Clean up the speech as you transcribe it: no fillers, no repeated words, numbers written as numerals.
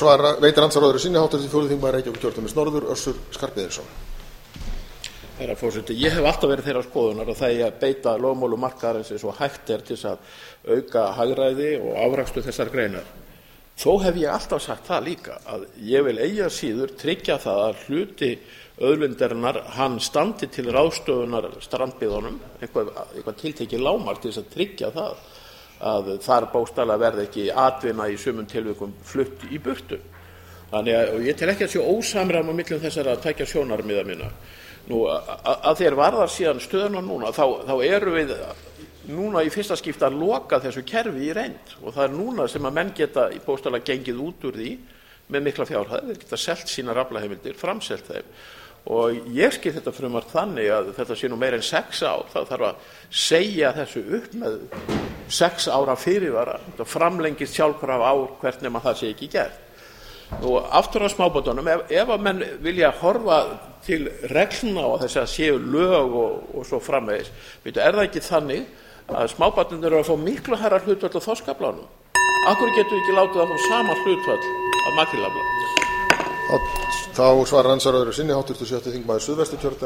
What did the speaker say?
Veitir andsvaröðru sinni háttvirtur fjórði þingmaður Reykjavíkurkjördæmis norður Össur Skarphéðinsson. Herra forseti, ég hef alltaf verið þeirrar skoðunar að það eigi að beita lögmálum markaðarins eins og hægt er til þess að auka hagræði og afrakstur þessar greinar. Þó hef ég alltaf sagt það líka að ég vil eigi að síður tryggja það að hluti auðlindarinnar hann standi til ráðstöfunar strandbyggðunum, eitthvað tiltekið lágmark til þess að tryggja það að þar bókstaflega verði ekki atvinna í sumum tilvikum flutt í burtu. Þannig að ég tel ekki að sé ósamræmi á millum þessara tveggja sjónarmiða minna. Nú, að þér varðar síðan stöðuna núna, þá erum við núna í fyrsta skipti að loka þessu kerfi í reynd og það er núna sem að menn geta í bókstaflega gengið út úr því með mikla fjárhæð, þeir geta selt sínar aflaheimildir, framselt þeim. Og ég skil þetta frumvarp þannig að þetta sé nú meira en 6 ár, það þarf að segja þessu upp með 6 ára fyrirvara, þetta framlengist sjálfkrafa ár hvert nema það sé ekki gert. Nú, aftur á smábátunum, ef að menn vilja horfa til reglna og þess að séu lög og svo framvegis, er það ekki þannig að smábátunir eru að fá miklu hærra hlutfall á þorskaflanum? Af hverju getum við ekki látið að fá sama hlutfall af makrílafla? Þá svarar andsvaröðru sinni háttvirtur sjötti þingmaður Suðvesturkjördæmis